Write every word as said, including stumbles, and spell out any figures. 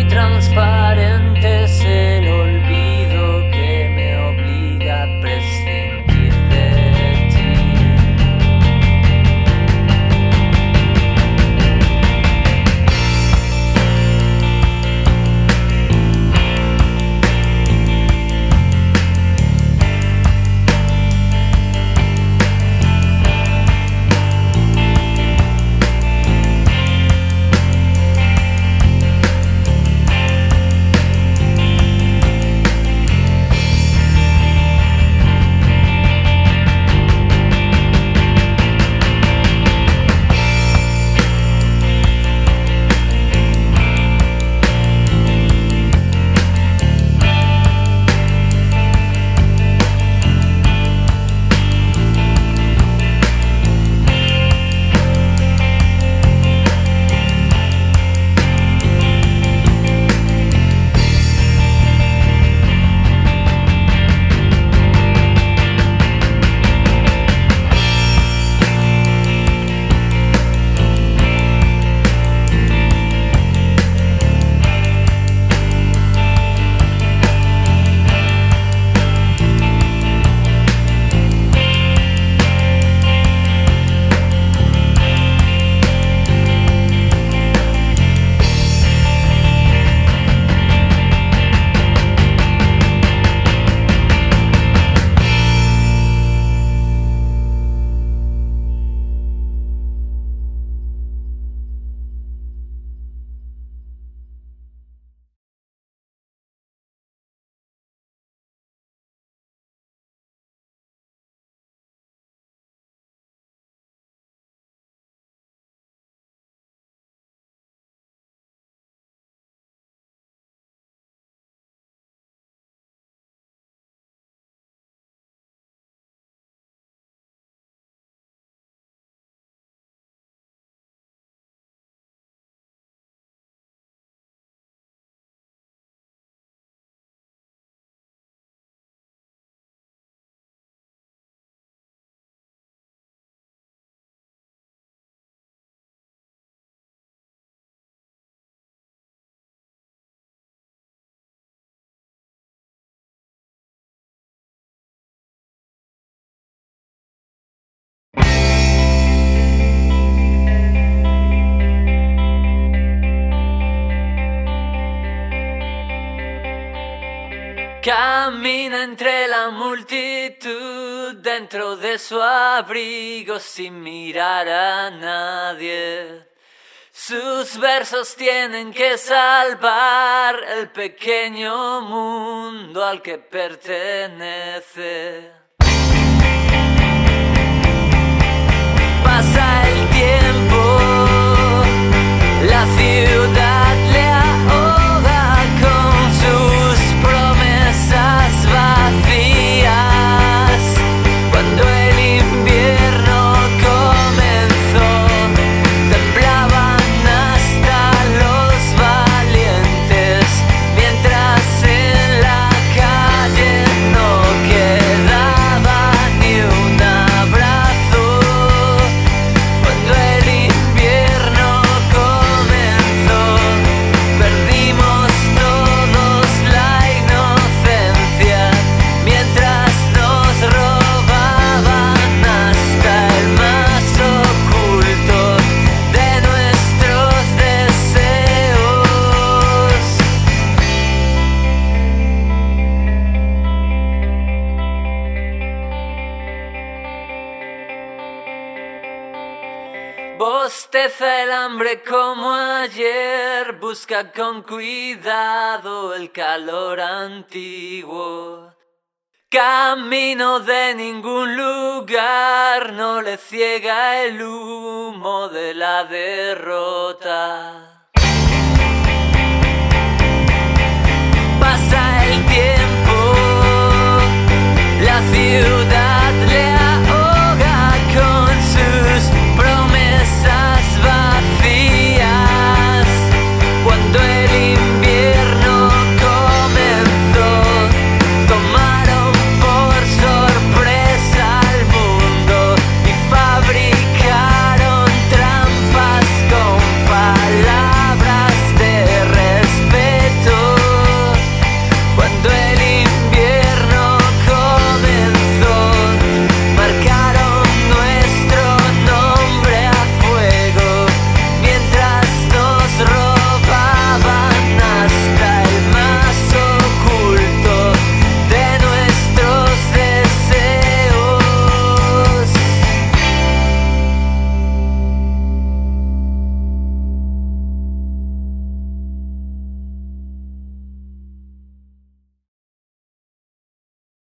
transparente es el olvido que me obliga a prescindir de ti. Camina entre la multitud dentro de su abrigo sin mirar a nadie. Sus versos tienen que salvar el pequeño mundo al que pertenece. Pasa el tiempo, la ciudad le ahoga con sus promesas vacías. Cuando el invierno comenzó, temblaban hasta los valientes, mientras en la calle no quedaba ni un abrazo. Cuando el invierno comenzó, perdimos todos la inocencia, mientras nos robaban hasta el más oculto de nuestros deseos. Bosteza el hambre como ayer, busca con cuidado el calor antiguo. Camino de ningún lugar, no le ciega el humo de la derrota.